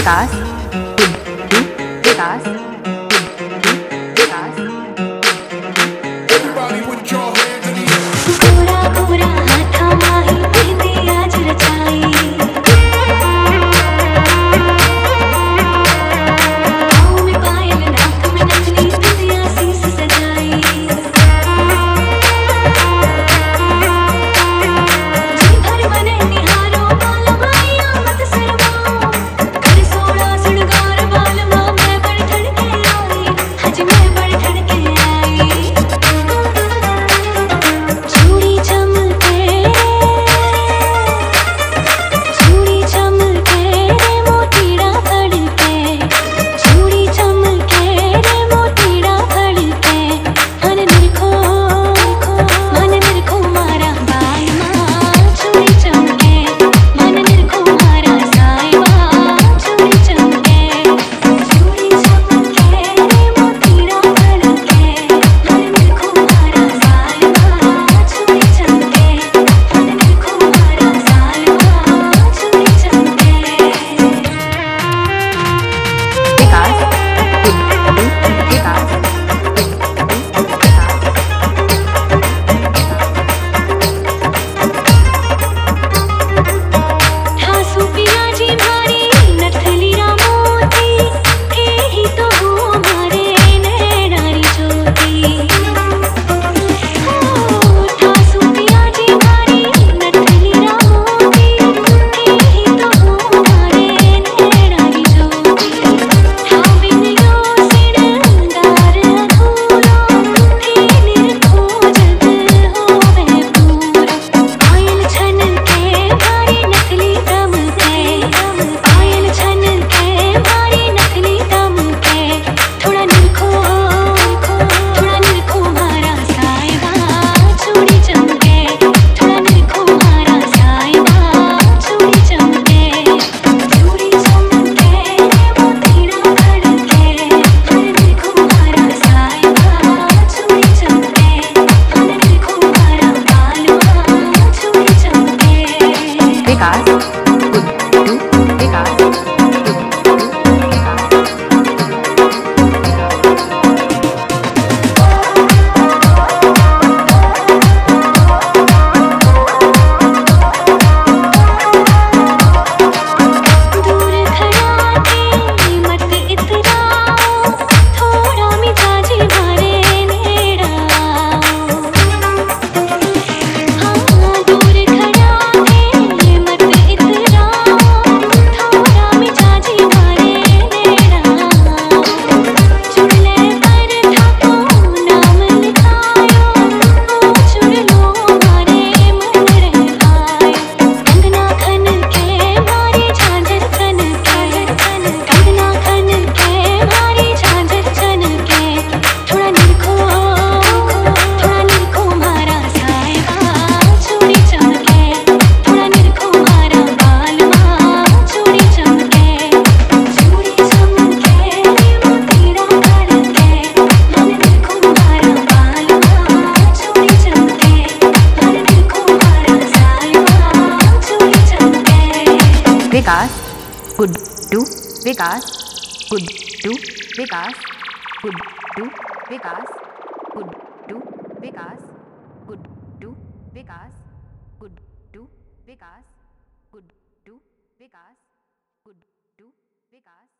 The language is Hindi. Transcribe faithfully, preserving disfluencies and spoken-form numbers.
Vikas Guddu Vikas Vikas Everybody put your hands in the air. Gora Gora हाथा माही मेहंदी आज रचाई पाँव में पायल नाक में नथनी दुनिया शीश सजाई जी भर बने निहारो बाल माया मत शर्माओ कर सोना सुनगार बाल माँ मैं बढ़ ठड़ के आई हज मैं बढ़ ठड़ के आई चूड़ी चमके चूड़ी चमके रे मोतीड़ा फड़के चूड़ी चमके रे मोतीड़ा फड़के मन निरखो मन निरखो मारा बाई माँ चूड़ी चमके मन निरखो मारा साई माँ चूड़ी चमके चूड़ी चमके रे मोतीड़ा फड़के मन निरखो मारा साई माँ चूड़ी चमके मन निरखो मारा साई माँ चूड़ी चमके विकास गुड्डू विकास ठासु पियाजी भारी नथली रामोती के ही तो हो हमारे नैनारी ज्योति ओ ठासु पियाजी भारी नथली रामोती के ही तो हो हमारे नैनारी ज्योति ठाविन यो सिणगार अधूरो थे निरखो जग होवे पूरो पायल छन के भारी नथली दम के पायल छन के भारी नथली दम के थोड़ा निरखो थोड़ा निरखो मारा साहिबा चूड़ी चमके थोड़ा निरखो मारा साहिबा चूड़ी चमके चूड़ी चमके मोतीड़ा फड़के मन निरखो मारा साहिबा चूड़ी चमके मन निरखो मारा बालवा चूड़ी चमके विकास गुड्डू विकास गुड्डू विकास दूर खड़ा के मत इतराओ थोड़ा मिजाजी मारे नेड़ा हाँ दूर खड़ा के मत इतराओ थोड़ा मिजाजी मारे नेड़ा चुड़ले पर थाको नाम लिखायो ओ चुड़लो मारे मन रे आयो कंगना खन के मारी झांझर खन के कंगना खन के मारी झांझर खन के थोड़ा निरखो थोड़ा निरखो मारा साहिबा चूड़ी चमके थोड़ा निरखो मारा बालवा चूड़ी चमके चूड़ी चमके मोतीड़ा फड़के मन निरखो मारा बालवा चूड़ी चमके मन निरखो मारा साहिबा चूड़ी चमके विकास गुड्डू विकास गुड्डू विकास गुड्डू विकास गुड्डू विकास गुड्डू विकास गुड्डू विकास गुड्डू विकास गुड्डू विकास